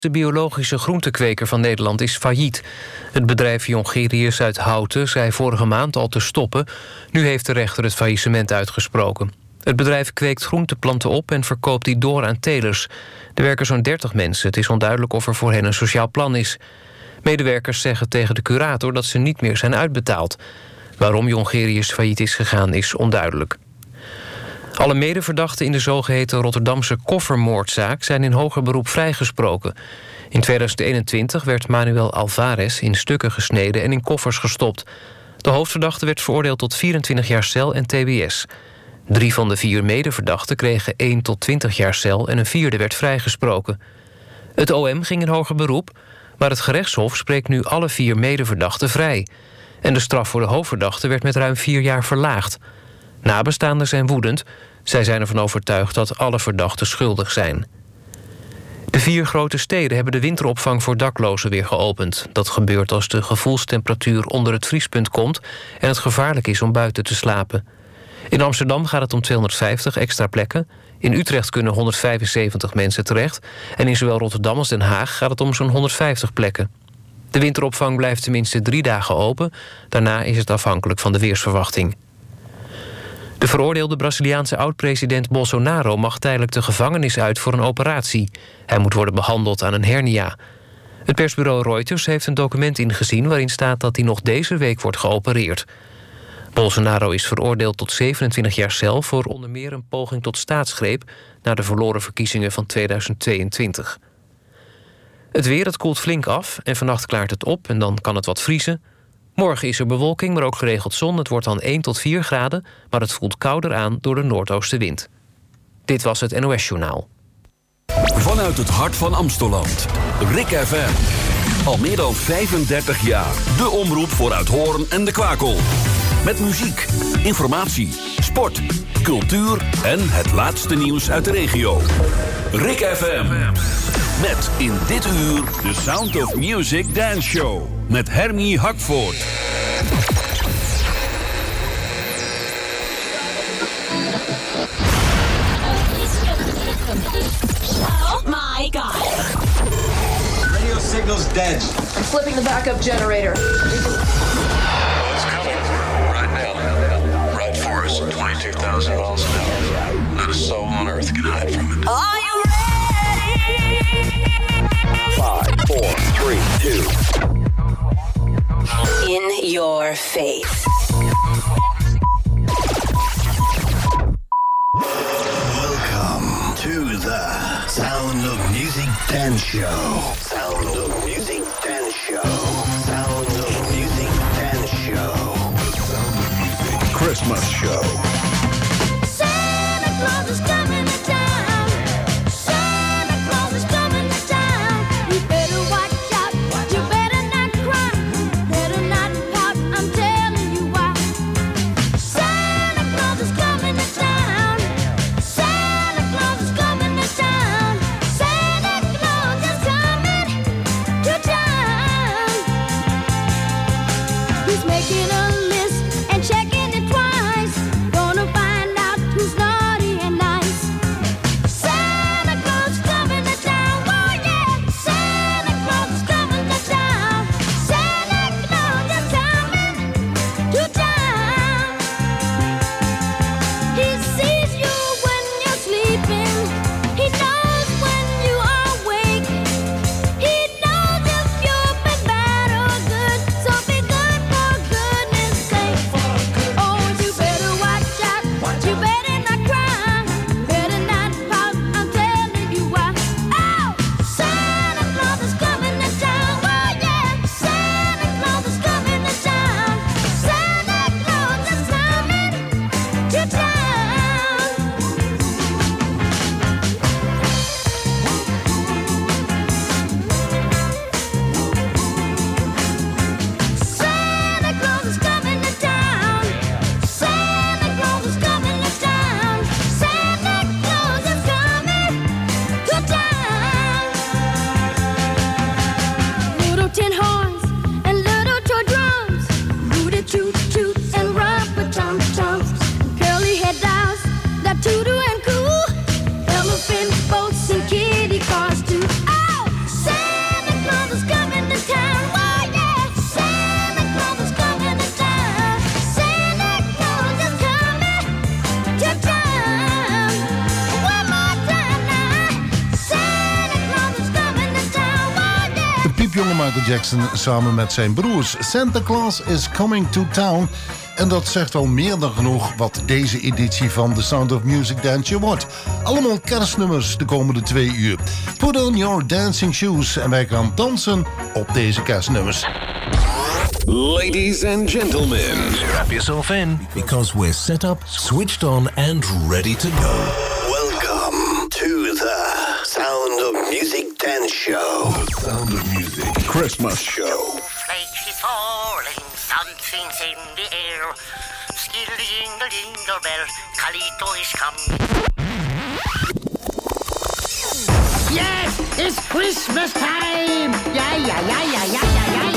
De biologische groentekweker van Nederland is failliet. Het bedrijf Jongerius uit Houten zei vorige maand al te stoppen. Nu heeft de rechter het faillissement uitgesproken. Het bedrijf kweekt groenteplanten op en verkoopt die door aan telers. Er werken zo'n 30 mensen. Het is onduidelijk of er voor hen een sociaal plan is. Medewerkers zeggen tegen de curator dat ze niet meer zijn uitbetaald. Waarom Jongerius failliet is gegaan is onduidelijk. Alle medeverdachten in de zogeheten Rotterdamse koffermoordzaak zijn in hoger beroep vrijgesproken. In 2021 werd Manuel Alvarez in stukken gesneden en in koffers gestopt. De hoofdverdachte werd veroordeeld tot 24 jaar cel en tbs. 3 van de 4 medeverdachten kregen 1 tot 20 jaar cel en een 4e werd vrijgesproken. Het OM ging in hoger beroep, maar het gerechtshof spreekt nu alle 4 medeverdachten vrij. En de straf voor de hoofdverdachte werd met ruim 4 jaar verlaagd. Nabestaanden zijn woedend. Zij zijn ervan overtuigd dat alle verdachten schuldig zijn. De 4 grote steden hebben de winteropvang voor daklozen weer geopend. Dat gebeurt als de gevoelstemperatuur onder het vriespunt komt en het gevaarlijk is om buiten te slapen. In Amsterdam gaat het om 250 extra plekken. In Utrecht kunnen 175 mensen terecht. En in zowel Rotterdam als Den Haag gaat het om zo'n 150 plekken. De winteropvang blijft tenminste 3 dagen open. Daarna is het afhankelijk van de weersverwachting. De veroordeelde Braziliaanse oud-president Bolsonaro mag tijdelijk de gevangenis uit voor een operatie. Hij moet worden behandeld aan een hernia. Het persbureau Reuters heeft een document ingezien waarin staat dat hij nog deze week wordt geopereerd. Bolsonaro is veroordeeld tot 27 jaar cel voor onder meer een poging tot staatsgreep na de verloren verkiezingen van 2022. Het weer, het koelt flink af en vannacht klaart het op en dan kan het wat vriezen. Morgen is er bewolking, maar ook geregeld zon. Het wordt dan 1 tot 4 graden, maar het voelt kouder aan door de noordoostenwind. Dit was het NOS Journaal. Vanuit het hart van Amsteland. Rik FM. Al meer dan 35 jaar. De omroep voor Uithoorn en de Kwakel. Met muziek, informatie, sport, cultuur en het laatste nieuws uit de regio. Rik FM. Met in dit uur de Sound of Music Dance Show. Met Hermie Hakvoort. Oh my god. Radio signal's dead. I'm flipping the backup generator. It's coming right now. Right for us, 22,000 miles an hour. Not a soul on earth can hide from it. Are you ready? 5, 4, 3, 2. In your face. Welcome to the Sound of Music Dance Show. Sound of Music Dance Show. Sound of Music Dance Show. The Sound of Music Christmas Show. Santa Claus is coming to town. Santa Claus is coming to town. You better watch out. You better not cry. Better not pout. I'm telling you why. Santa Claus is coming to town. Santa Claus is coming to town. Santa Claus is coming to town. He's making a list and checking it twice. piepjonge Michael Jackson samen met zijn broers. Santa Claus is Coming to Town. En dat zegt al meer dan genoeg wat deze editie van The Sound of Music Dance Show wordt. Allemaal kerstnummers de komende 2 uur. Put on your dancing shoes en wij gaan dansen op deze kerstnummers. Ladies and gentlemen, strap yourself in because we're set up, switched on and ready to go. Welcome to the Sound of Music Dance Show. The Sound of Music Christmas Show. Flakes is falling, something's in the air. Skittle jingle jingle bell, Calito is coming. Yes, it's Christmas time! Yeah.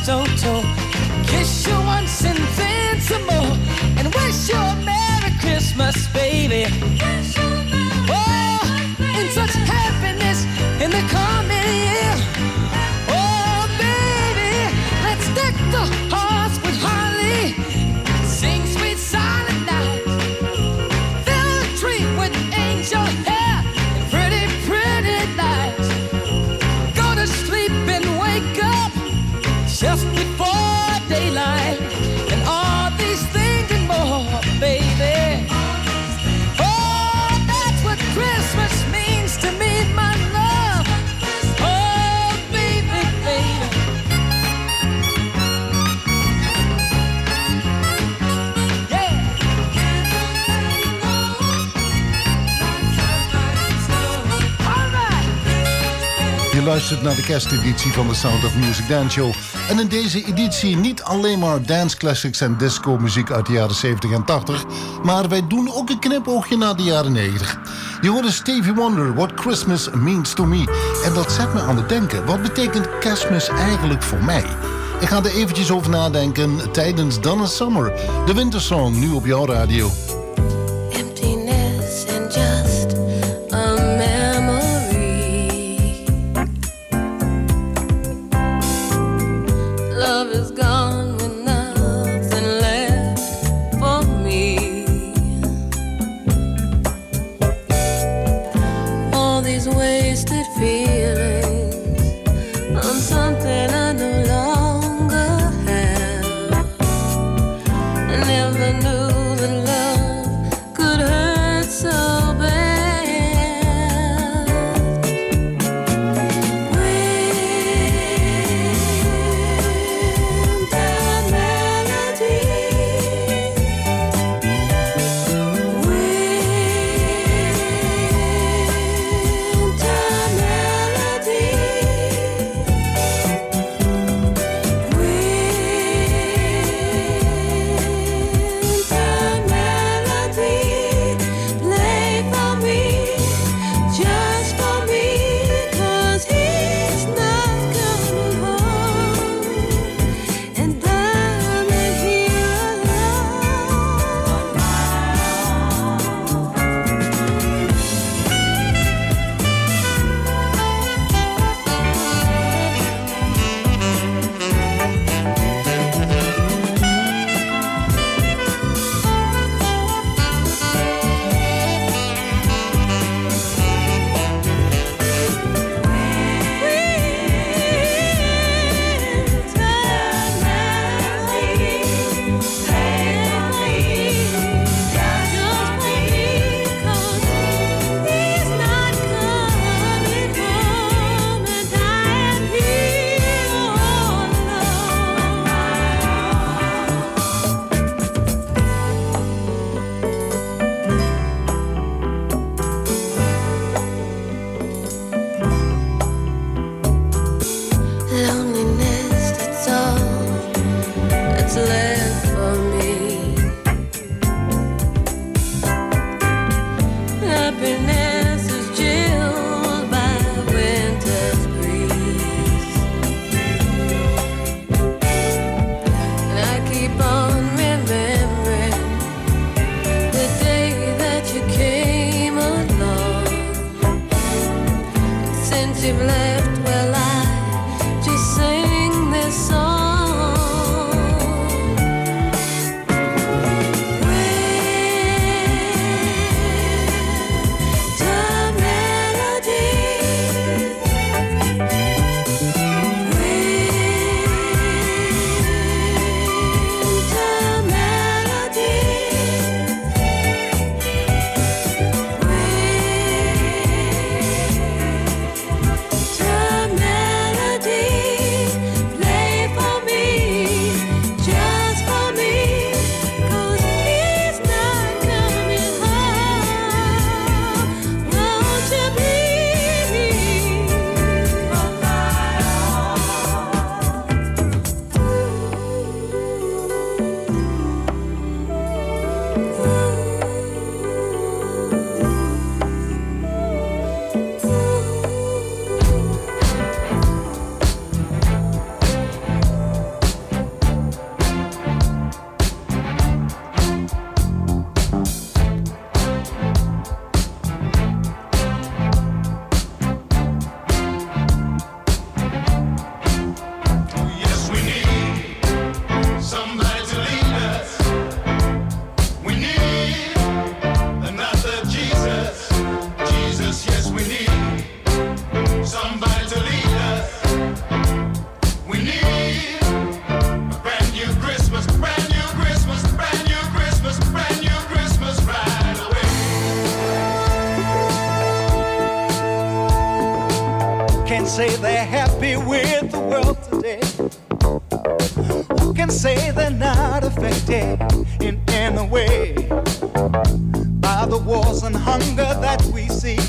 mistletoe. Kiss you once and then some more, and wish you a Merry Christmas, baby. Oh, in such happiness in the coming year. Oh, baby, let's deck the hearts with holly, sing sweet silent night, fill the tree with angel hair and pretty, pretty lights. Go to sleep and wake up just before daylight, and all these things and more, baby. Oh, that's what Christmas means to me, my love. Oh, baby, baby. Yeah. All right. Je luistert naar de kersteditie van de Sound of Music Dance Show. En in deze editie niet alleen maar dance classics en disco muziek uit de jaren 70 en 80... maar wij doen ook een knipoogje naar de jaren 90. Je hoorde Stevie Wonder, What Christmas Means to Me. En dat zet me aan het denken. Wat betekent kerstmis eigenlijk voor mij? Ik ga er eventjes over nadenken tijdens Donna Summer. De wintersong, nu op jouw radio. Emptiness and just a memory. Love is gone with nothing left for me. All these wasted feelings on something I no longer have. I never knew that love could hurt so bad. Winter melody, play for me, just for me, 'cause he's not coming home, and I'm here alone. Loneliness, that's all that's left for me. Happiness is chilled by winter's breeze, and I keep on remembering the day that you came along. And since you've left, well, I just sing this song. Winter melody, winter melody, winter can say they're happy with the world today? Who can say they're not affected in any way by the wars and hunger that we see?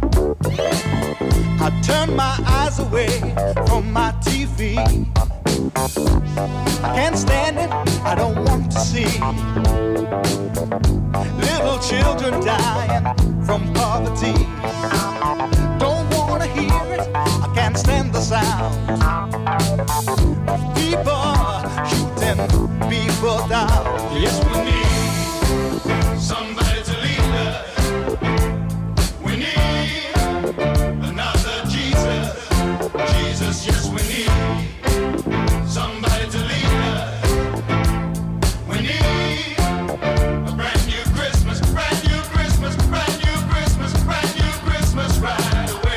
I turn my eyes away from my TV. I can't stand it, I don't want to see little children dying from poverty. Don't want to hear it, I can't stand the sound of people shooting people down. Yes, we need somebody to lead us. We need another Jesus. Jesus, yes, we need somebody to lead us. We need a brand new Christmas, brand new Christmas, brand new Christmas, brand new Christmas right away.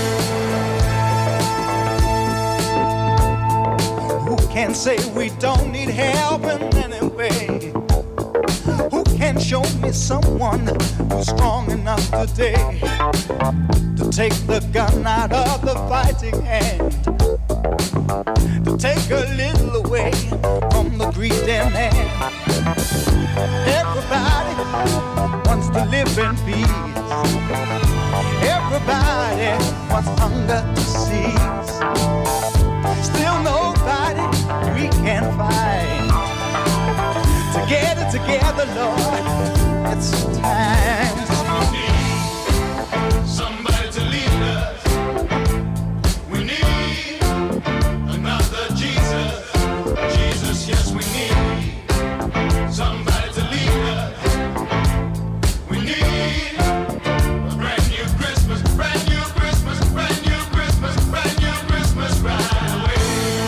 Who can say we don't need help in any way? Who can show me someone who's strong enough today to take the gun out of the fighting hand, to take a little away from the greedy man? Everybody wants to live in peace. Everybody wants hunger to cease. Still nobody we can find to get it together, Lord. It's time. We need somebody to lead us. We need another Jesus. Jesus, yes, we need somebody to lead us. We need a brand new Christmas, brand new Christmas, brand new Christmas, brand new Christmas right away.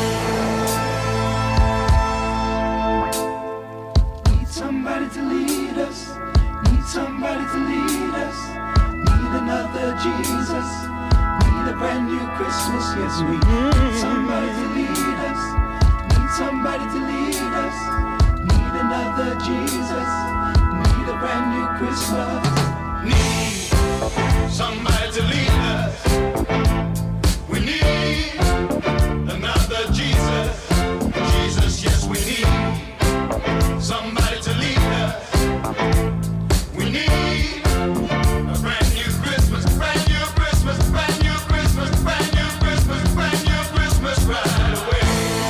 Need somebody to lead us. Need somebody to lead us. Need another Jesus. Need a brand new Christmas. Yes, we need somebody to lead us. Need somebody to lead us. Need another Jesus. Need a brand new Christmas. Need somebody to lead us. We need another Jesus. Jesus, yes, we need somebody to lead us. We need a brand new Christmas, brand new Christmas, brand new Christmas, brand new Christmas, brand new Christmas right away.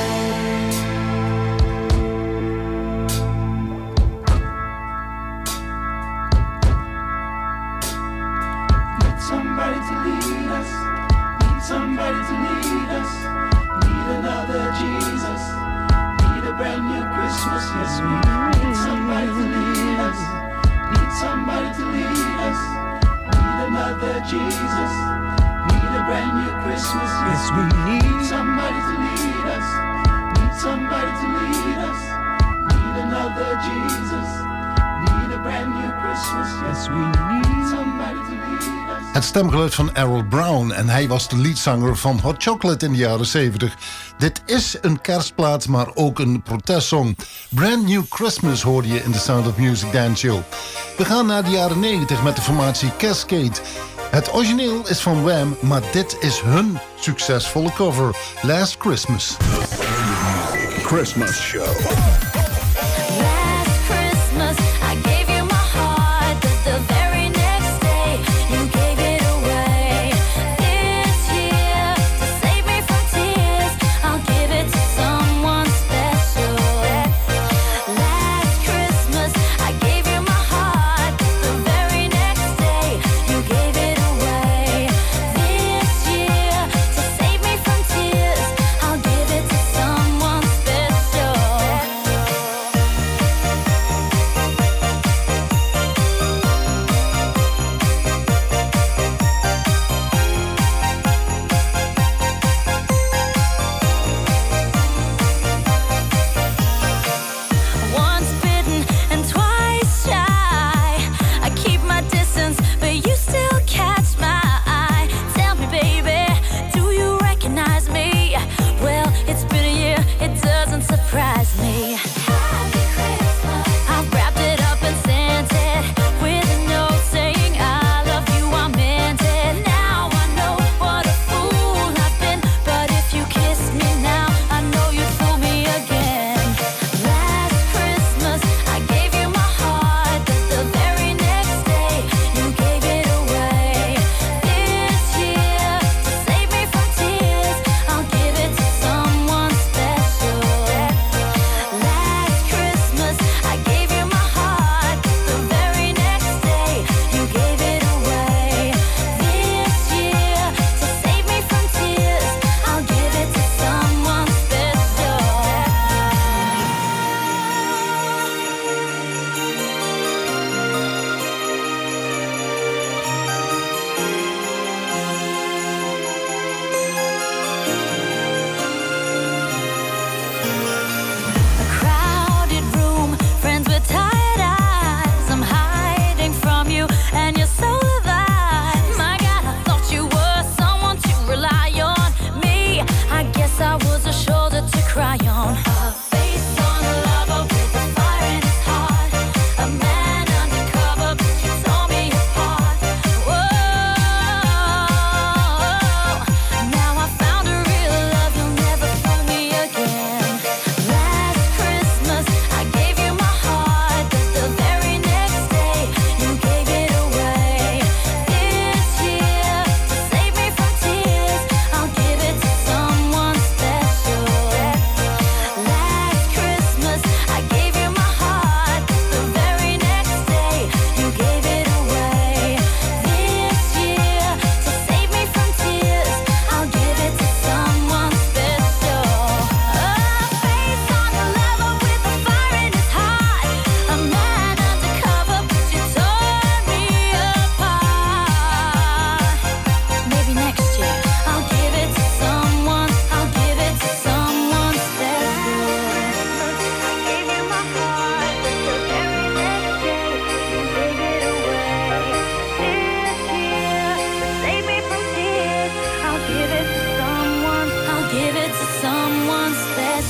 Need somebody to lead us. Need somebody to lead us. Need another Jesus. Need a brand new Christmas. Yes, we need somebody to lead us. Need somebody to lead us. Need another Jesus. Need a brand new Christmas. Yes, we need somebody to lead us. Need somebody to lead us. Need another Jesus. Need a brand new Christmas. Yes, we need somebody to lead us. Het stemgeluid van Errol Brown en hij was de leadzanger van Hot Chocolate in de jaren 70. Dit is een kerstplaat, maar ook een protestsong. Brand New Christmas hoorde je in The Sound of Music Dance Show. We gaan naar de jaren 90 met de formatie Cascade. Het origineel is van Wham, maar dit is hun succesvolle cover. Last Christmas. Christmas Show.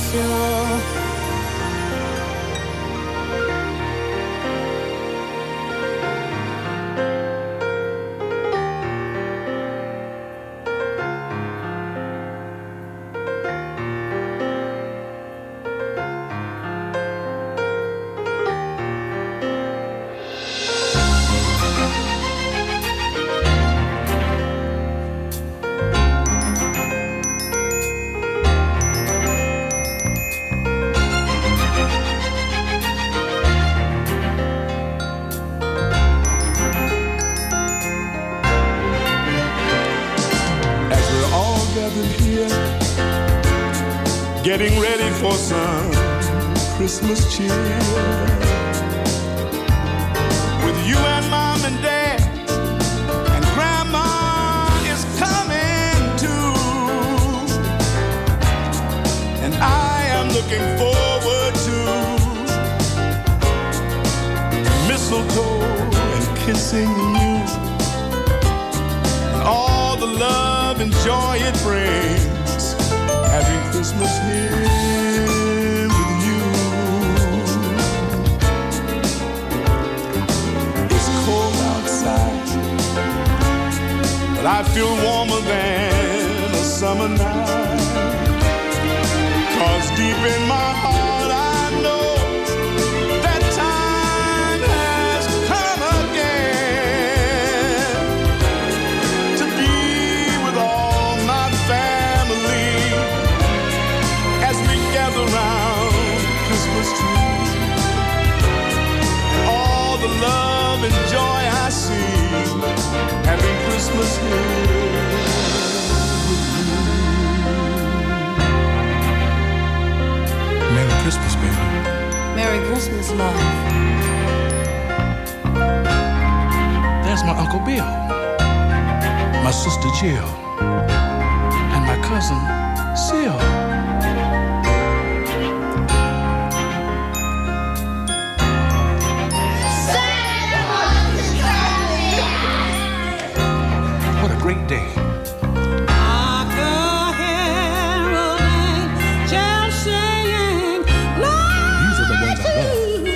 special. Getting ready for some Christmas cheer with you and Mom and Dad, and Grandma is coming too, and I am looking forward to mistletoe and kissing you and all the love and joy it brings. Having Christmas here with you. It's cold outside, but I feel warmer than a summer night. 'Cause deep in my heart I know that time has come again to be with all my family as we gather round Christmas tree. All the love and joy I see, having Christmas here with you. Merry Christmas, baby. Merry Christmas, love. There's my Uncle Bill, my sister Jill, and my cousin Sil. What a great day. These are the ones I love.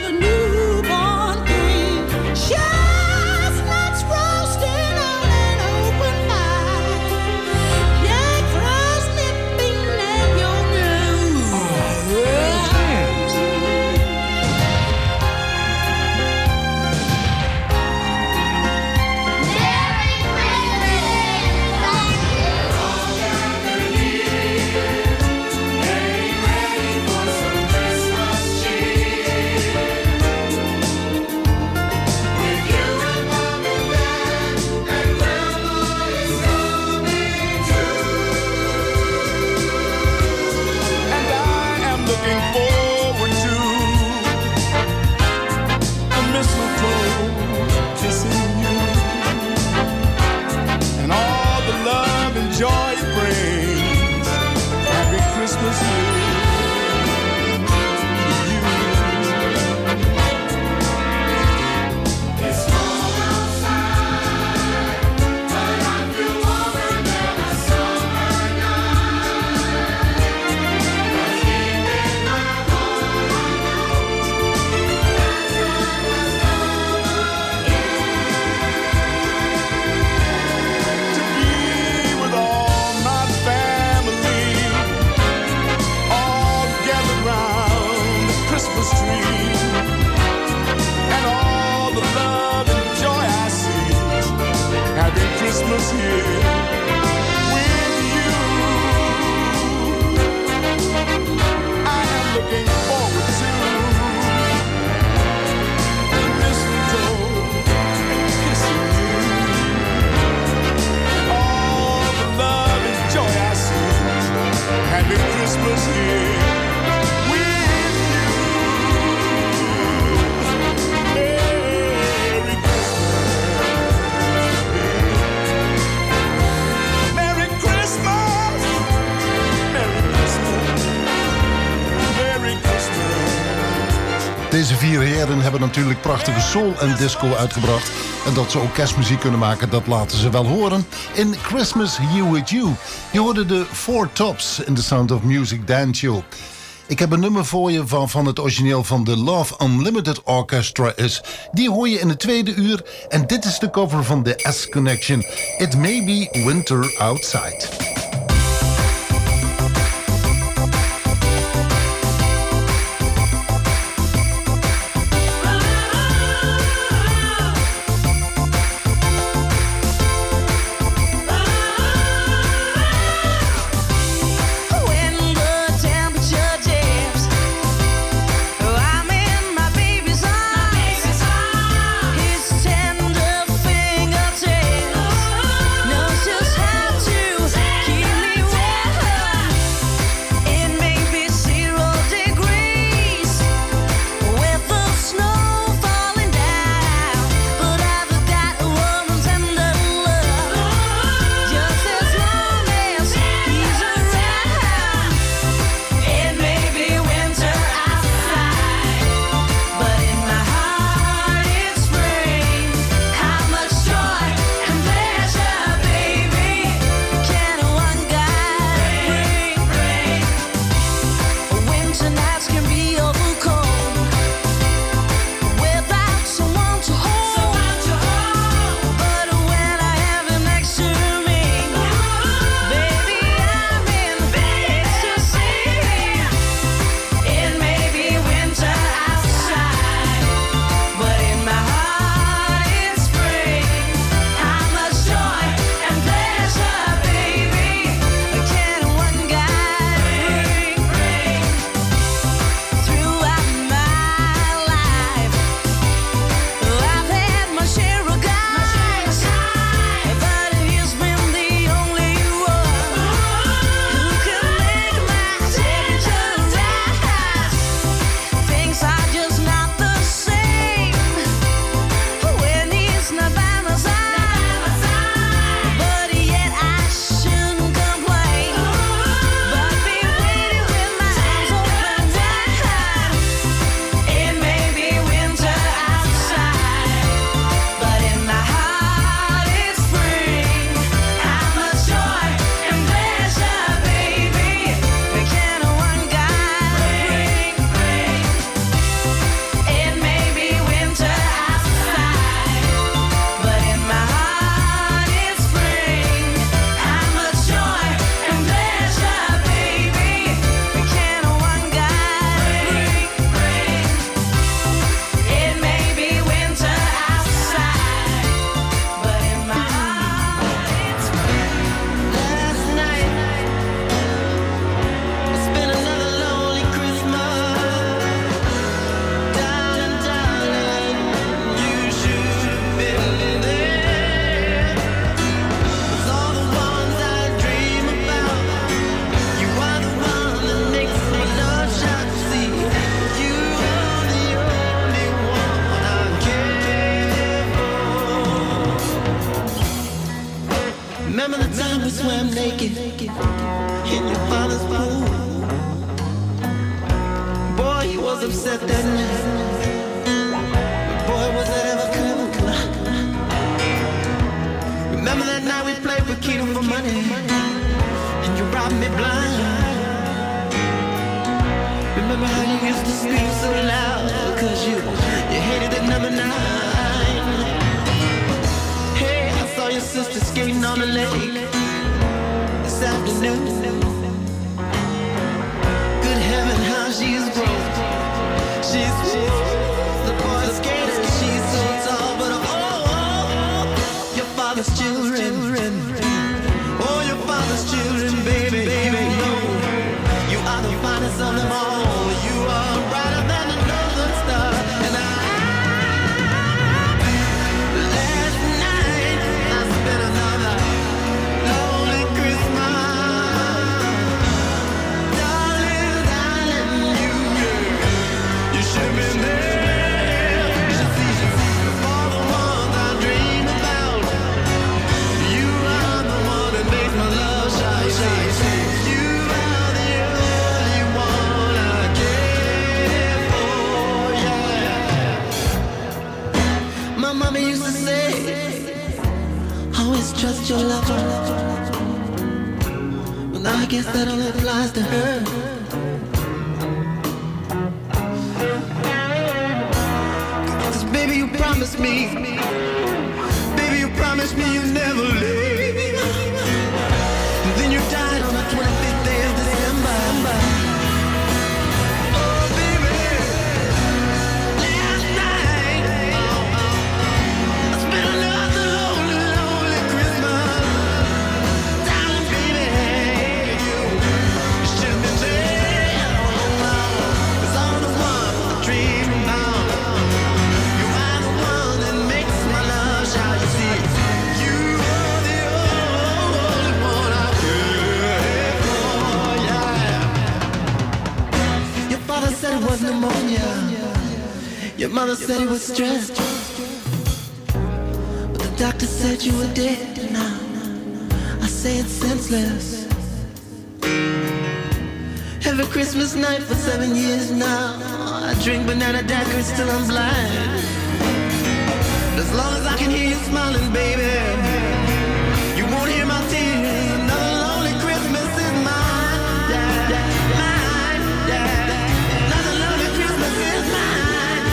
Deze vier heren hebben natuurlijk prachtige soul en disco uitgebracht. En dat ze ook kerstmuziek kunnen maken, dat laten ze wel horen. In Christmas Here With You. Je hoorde de Four Tops in The Sound of Music Dance Show. Ik heb een nummer voor je van het origineel van de Love Unlimited Orchestra is. Die hoor je in het tweede uur. En dit is de cover van The S-Connection. It May Be Winter Outside. I guess that only applies to her. Baby, you promised me. Baby, you promised me you'd never leave. And then you died on the 25th day of December. Oh, baby, last night I spent another lonely, lonely Christmas. Darling, baby, you should be dead. It's all the one I dream about. You are the one that makes my love shout. You see, you are the only one I care for, yeah. Your father said it was pneumonia. Your mother said he was stressed. But the doctor said you were dead now. I say it's senseless. Every Christmas night for 7 years now, I drink banana daiquiris till I'm blind. As long as I can hear you smiling, baby, you won't hear my tears. Another lonely Christmas is mine, yeah, yeah, mine, yeah. Another lonely Christmas is mine.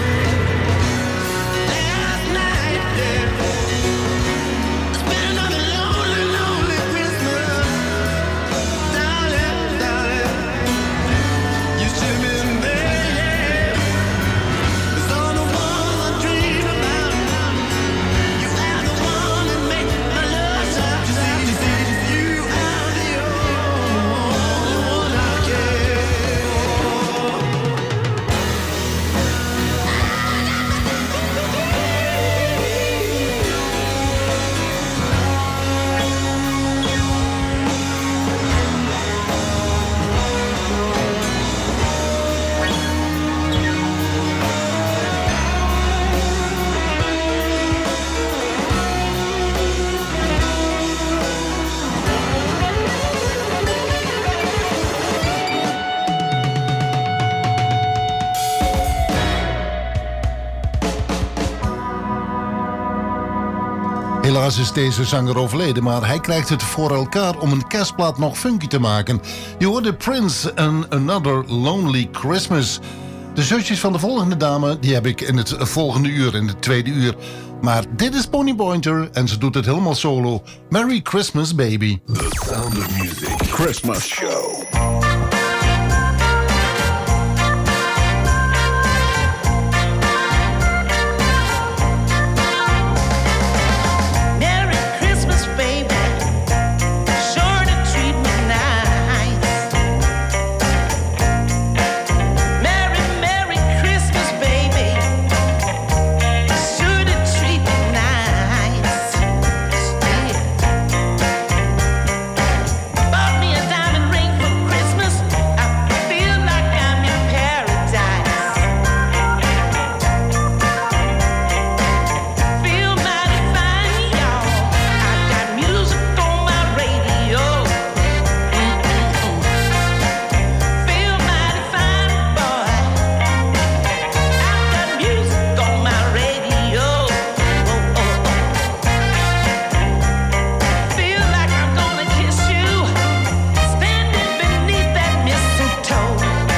Last night, yeah, it's been another lonely, lonely Christmas. Darling, darling, you should have been there, yeah. It's all the ones I dream about. You are the one that makes my love shout. You see, you are the only one I care for. Helaas is deze zanger overleden, maar hij krijgt het voor elkaar om een kerstplaat nog funky te maken. Je hoorde Prince en Another Lonely Christmas. De zusjes van de volgende dame, die heb ik in het volgende uur, in het tweede uur. Maar dit is Pony Pointer en ze doet het helemaal solo. Merry Christmas, baby. The Sound of Music Christmas Show. Merry Christmas, baby. Sure to treat me nice. Merry, Merry Christmas, baby. Sure to treat me nice. Bought me a diamond ring for Christmas. I feel like I'm in paradise. Feel mighty fine, y'all. I got music on my radio. Feel mighty fine, boy. I got music on my radio. Feel like I'm gonna kiss you, standing beneath that mistletoe.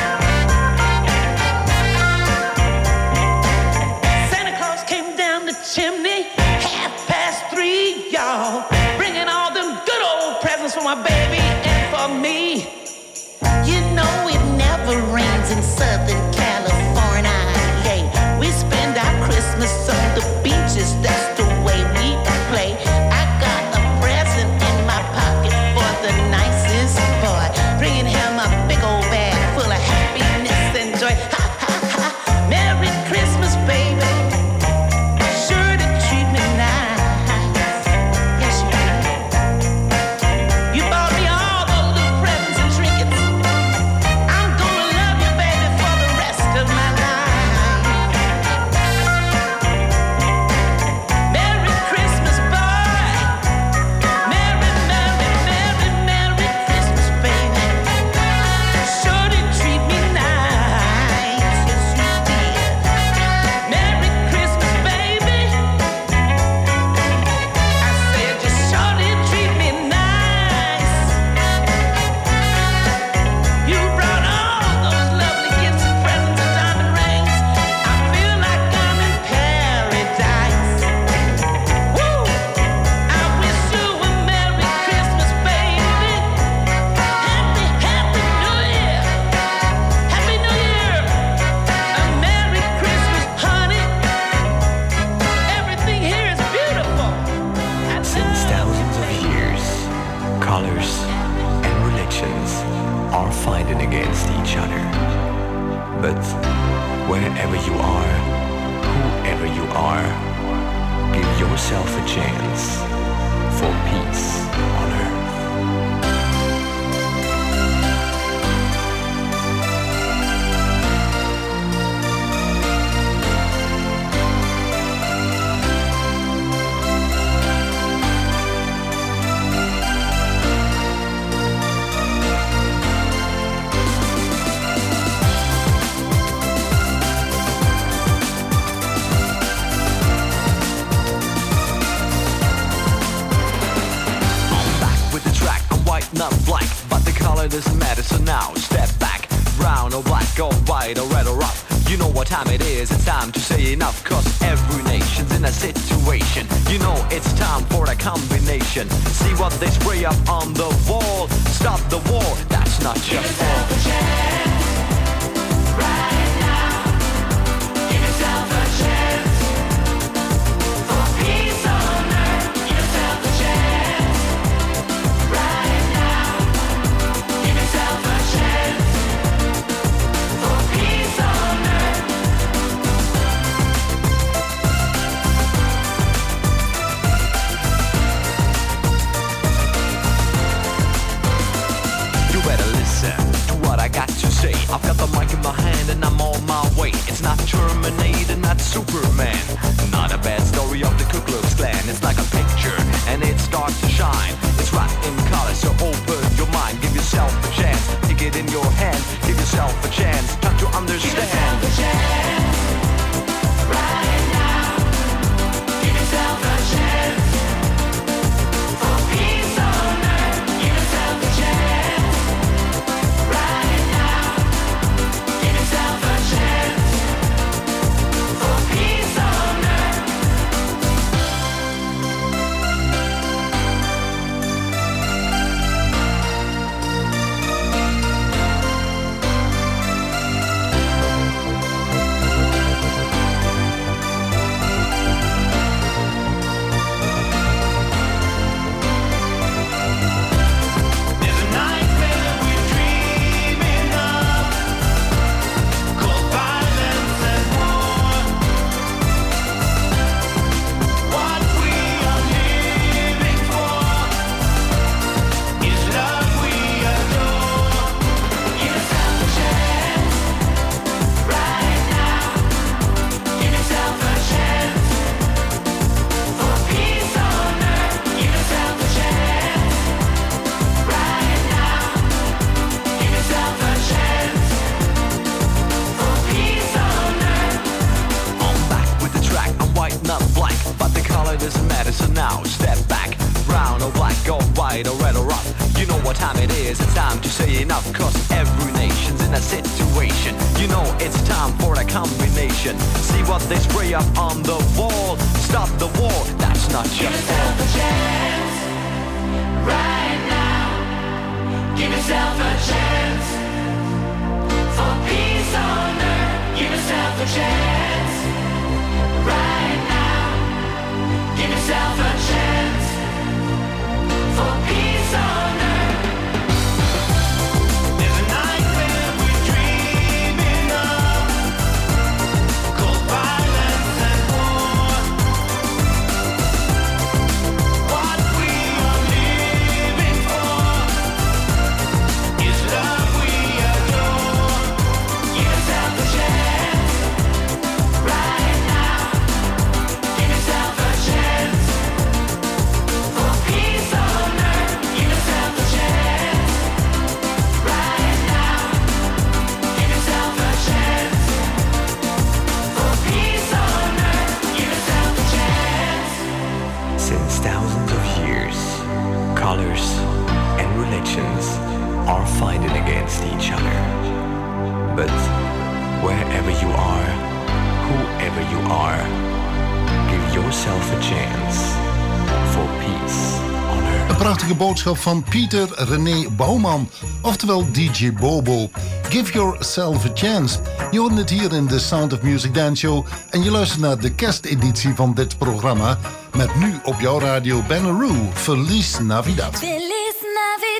Santa Claus came down the chimney, 3:30, y'all, bringing all them good old presents for my baby and for me. You know it never rains in Southern California. Yeah, we spend our Christmas on the beaches. That's the way we play. I got a present in my pocket for the nicest boy, bringing him a big old bag full of happiness and joy. Ha ha ha! Merry Christmas, baby. Sure to treat me nice. Yes, you did. You bought me all those little presents and colors and religions are fighting against each other. But wherever you are, whoever you are, give yourself a chance for peace on earth. Not black, but the color doesn't matter, so now step back. Brown or black or white or red or up, you know what time it is, it's time to say enough. Cause every nation's in a situation, you know it's time for a combination. See what they spray up on the wall, stop the war, that's not just all. Give yourself a chance, right now. Give yourself a chance, for peace on earth. Give yourself a chance, right now. Give yourself a chance, for peace on earth. You better listen to what I got to say. I've got the mic in my hand and I'm on my way. It's not Terminator, not Superman, not a bad story of the Ku Klux Klan. It's like a picture and it starts to shine. It's right in color, so open your mind. Give yourself a chance, take it in your hand. Give yourself a chance, time to understand. Give yourself a chance, right now. Give yourself a chance, for peace on earth. Give yourself a chance, right now. Give yourself a chance, for peace on earth. There's a nightmare we're dreaming of, called violence and war. What we are living for is love we adore. Give yourself a chance, right now. Give yourself a chance, for peace on earth. Give yourself a chance, right now. Give yourself a chance, for peace on earth. I'm back with the track, I'm white, not black, but the color doesn't matter, so now step back. Brown or black or white or red or up, you know what time it is, it's time to say enough. Cause every nation's in a situation, you know it's time for a combination. See what they spray up on the wall, stop the war, that's not just all. Give yourself a chance, right now. Give yourself a chance, for peace on earth. Give yourself a chance, right now. Give yourself a chance, for peace on earth. There's a nightmare we're dreaming of, called violence and war. What we are living for is love we adore. Give yourself a chance, right now. Give yourself a chance, for peace on earth. Give yourself a chance, right now. Give yourself a chance, for peace on earth. Give yourself a chance. Since thousands of years, colors and religions are fighting against each other. But wherever you are, whoever you are, give yourself a chance for peace on earth. Een prachtige boodschap van Pieter René Bouwman, oftewel DJ Bobo. Give yourself a chance. Je hoort het hier in de Sound of Music Dance Show en je luistert naar de kersteditie van dit programma met nu op jouw radio Benaroo, Feliz Navidad. Feliz Navidad.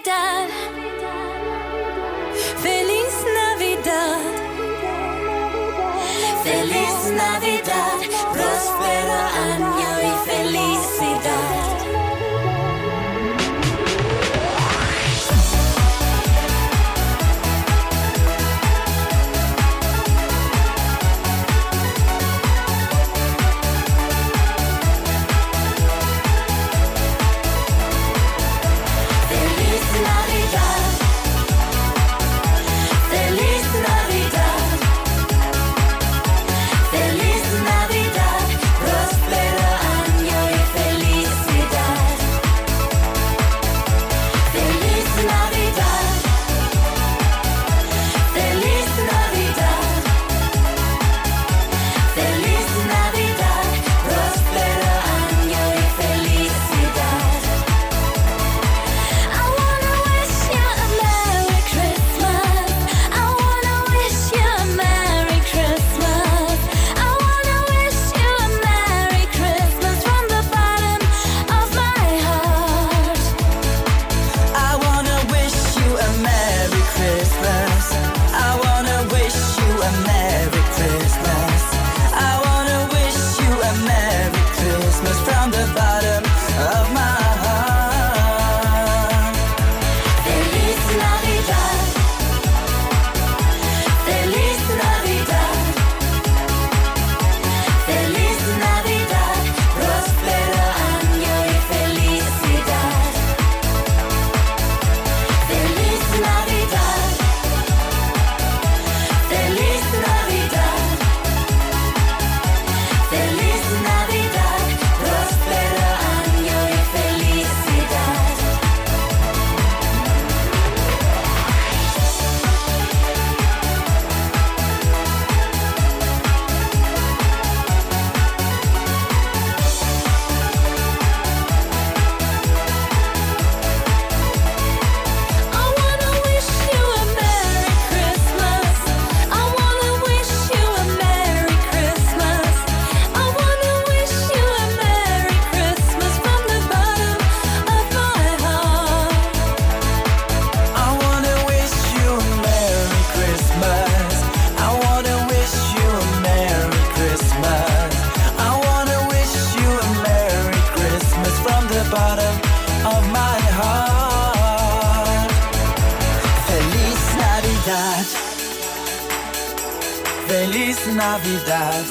Feliz Navidad.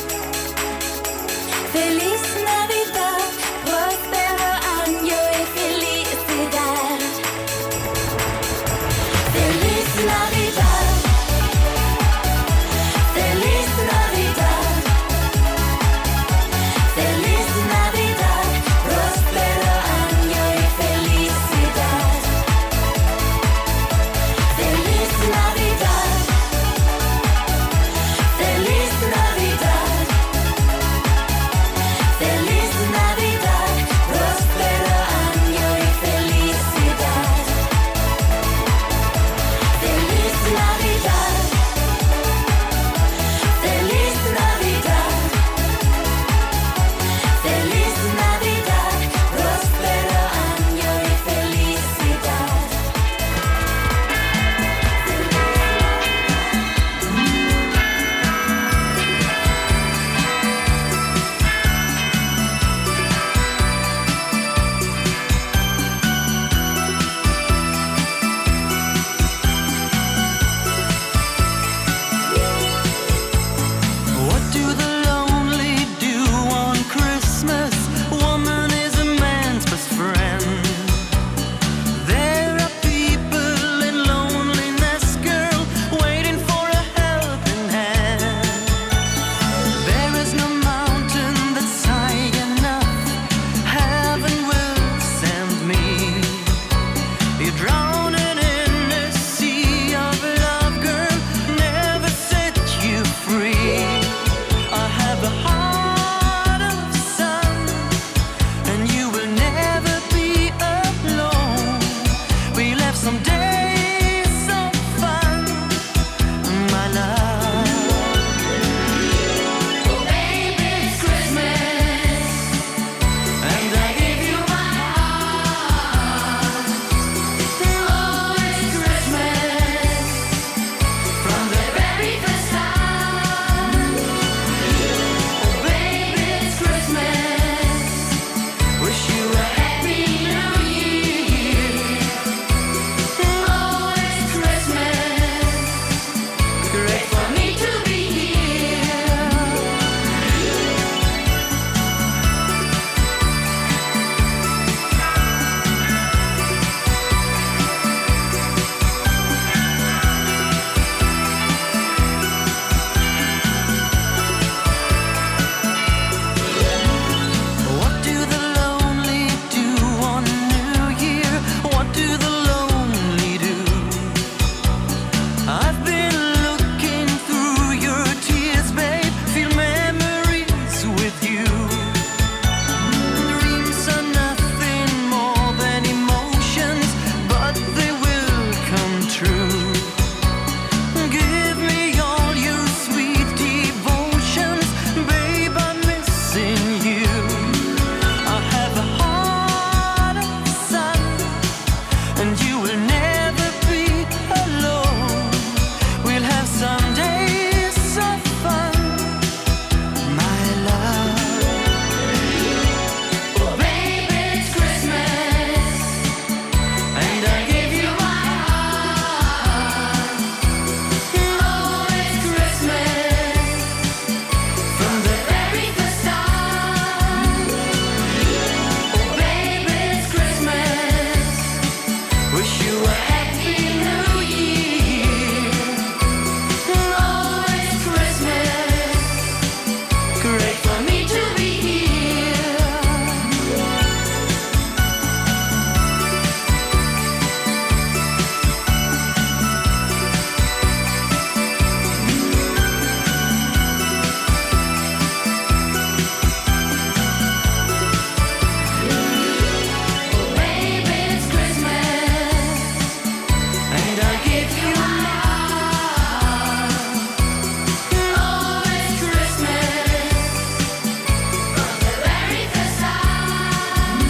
Feliz Navidad, próspero año y felicidad. Feliz Navidad. Feliz Navidad. Feliz Navidad, próspero año y felicidad. Feliz Navidad. Feliz Navidad. Feliz Navidad, próspero año y felicidad. Feliz Navidad. Feliz Navidad. Feliz Navidad, próspero año y felicidad. What do the lonely do on Christmas? Woman is a man's best friend. There are people in loneliness, girl, waiting for a helping hand. There is no mountain that's high enough. Heaven will send me. You're drowning in a sea of love, girl, never set you free. I have the heart of sun, and you will never be alone. We'll have some days of fun, my love. Oh, baby, it's Christmas, and I give you my heart. Oh, it's Christmas, from the very first time. Oh, baby, it's Christmas. Wish you a happy new year. Oh, it's Christmas. Great for me to be here. What do the lonely do on New Year? What do the lonely do? I've been looking through your tears, babe. Feel memories with you. Dreams are nothing more than emotions, but they will come true. Give me all your sweet devotions, babe, I'm missing you. I have a heart of sun, and you will never be alone. We'll have some days of fun, my love. Oh, baby, it's Christmas, and I give you my heart. Oh, it's Christmas, from the very first time. Oh, baby, it's Christmas. Wish you a happy new year. Oh, it's Christmas. Great for me to be here. Oh, baby, it's Christmas, and I give you my heart. Oh, it's Christmas, from the very first time.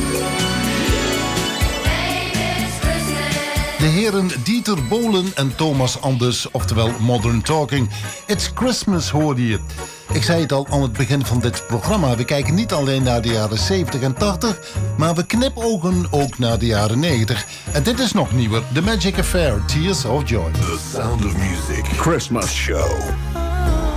Baby, it's Christmas. De heren Dieter Bohlen en Thomas Anders, oftewel Modern Talking. It's Christmas hoorde je. Ik zei het al aan het begin van dit programma. We kijken niet alleen naar de jaren 70 en 80... maar we knipogen ook naar de jaren 90. En dit is nog nieuwer. The Magic Affair, Tears of Joy. The Sound of Music Christmas Show.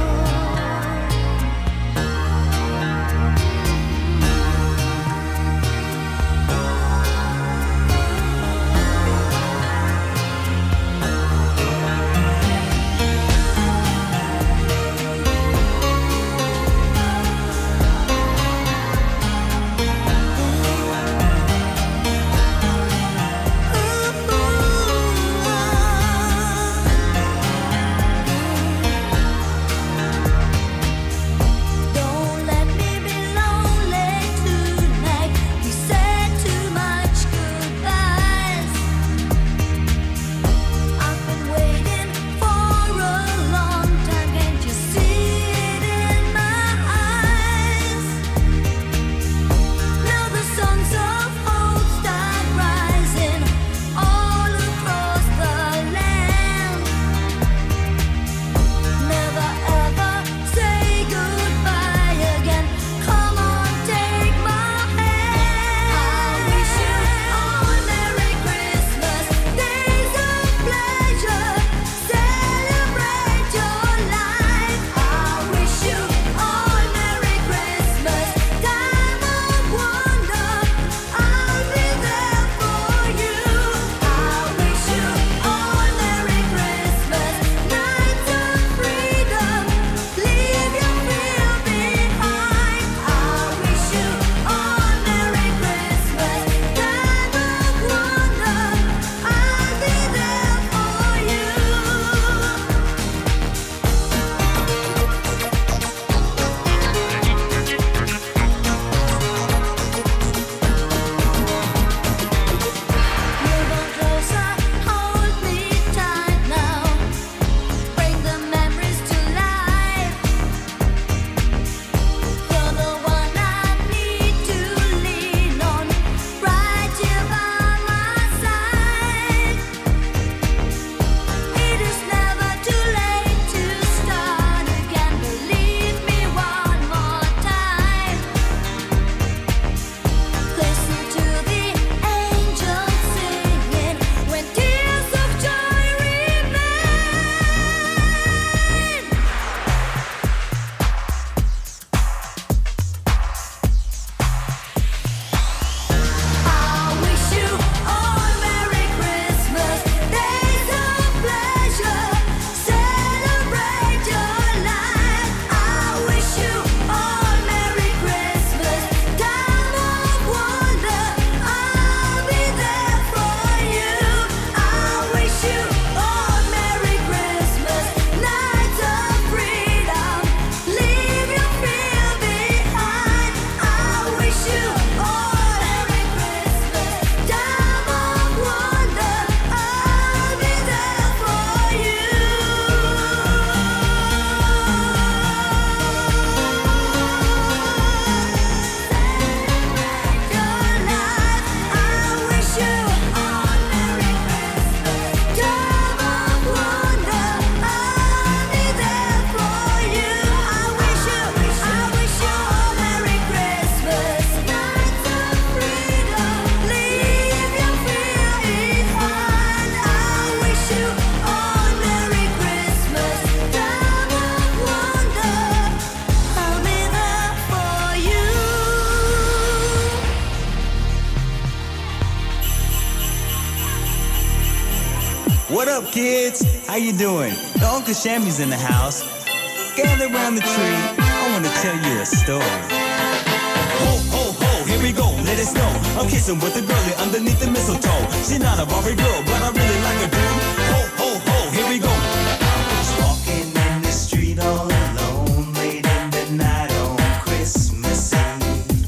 What up, kids? How you doing? The Uncle Shammy's in the house. Gather around the tree. I want to tell you a story. Ho, ho, ho, here we go, let it snow. I'm kissing with a girlie underneath the mistletoe. She's not a Barbie girl, but I really like her, dude. Ho, ho, ho, here we go. I was walking in the street all alone, late in the night on Christmas Eve.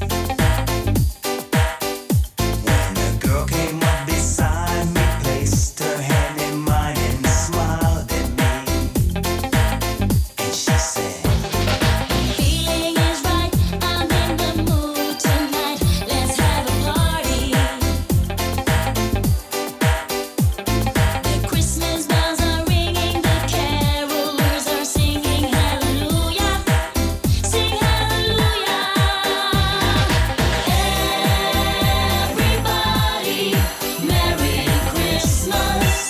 When a girl came up beside me, placed her hand in mine and smiled at me. And she said, Feeling is right, I'm in the mood tonight. Let's have a party. The Christmas bells are ringing, the carolers are singing hallelujah. Sing hallelujah. Everybody, Merry Christmas.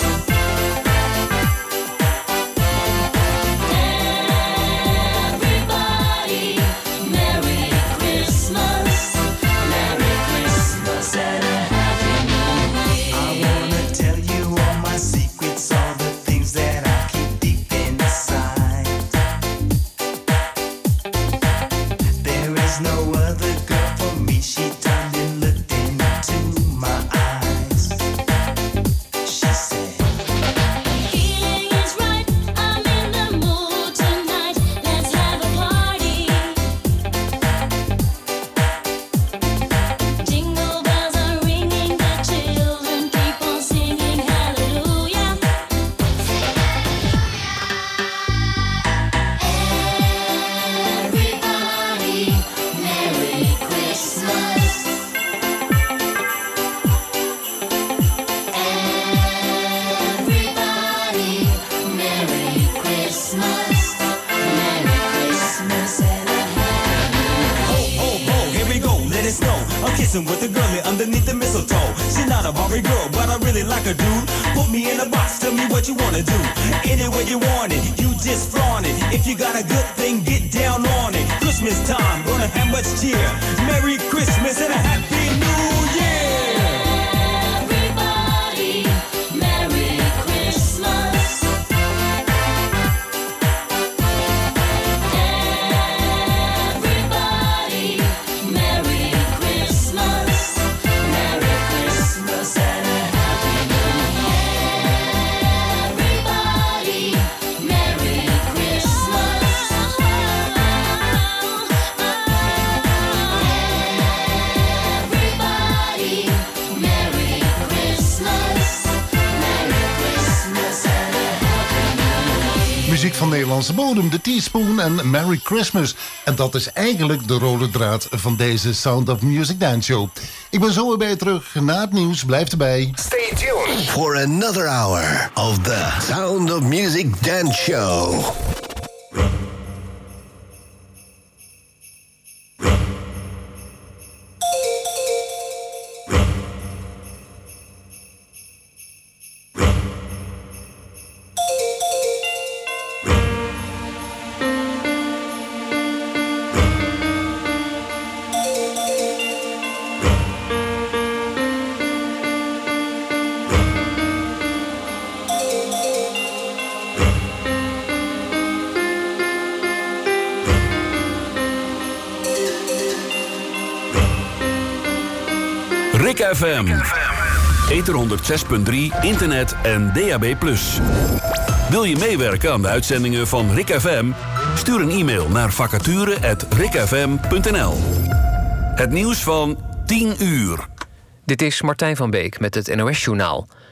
Everybody, Merry Christmas. Merry Christmas and a Happy New Year. I wanna tell you all my secrets, all the things that I keep deep inside. There is no other girl for me. She turned and looked into my eyes. She said, Feeling is right, I'm in the mood tonight. Let's have a party. Jingle bells are ringing, the children keep on singing hallelujah. Everybody, Merry Christmas. Everybody, Merry Christmas. Merry Christmas and a Happy ho, ho, ho, here we go, let it snow. I'm kissing with a girlie underneath the mistletoe. She's not a Barbie girl, but I really like her, dude. Put me in a box, tell me what you wanna do. Any way you want it, you just flaunt it. If you got a good thing, get down on it. Christmas time, gonna have much cheer. Merry Christmas and a Happy New Year. Everybody, Merry Christmas. Everybody, Merry Christmas. Merry Christmas and a Happy New Year. Everybody, Merry Christmas. Everybody, Merry Christmas. Merry Christmas and a Happy New Year. Muziek van Nederlandse bodem, de Teaspoon en Merry Christmas. En dat is eigenlijk de rode draad van deze Sound of Music Dance Show. Ik ben zo weer bij je terug na het nieuws. Blijf erbij. Stay tuned for another hour of the Sound of Music Dance Show. Rick FM. Ether 106.3, internet en DAB+. Wil je meewerken aan de uitzendingen van Rick FM? Stuur een e-mail naar vacature@rickfm.nl. Het nieuws van 10 uur. Dit is Martijn van Beek met het NOS-journaal.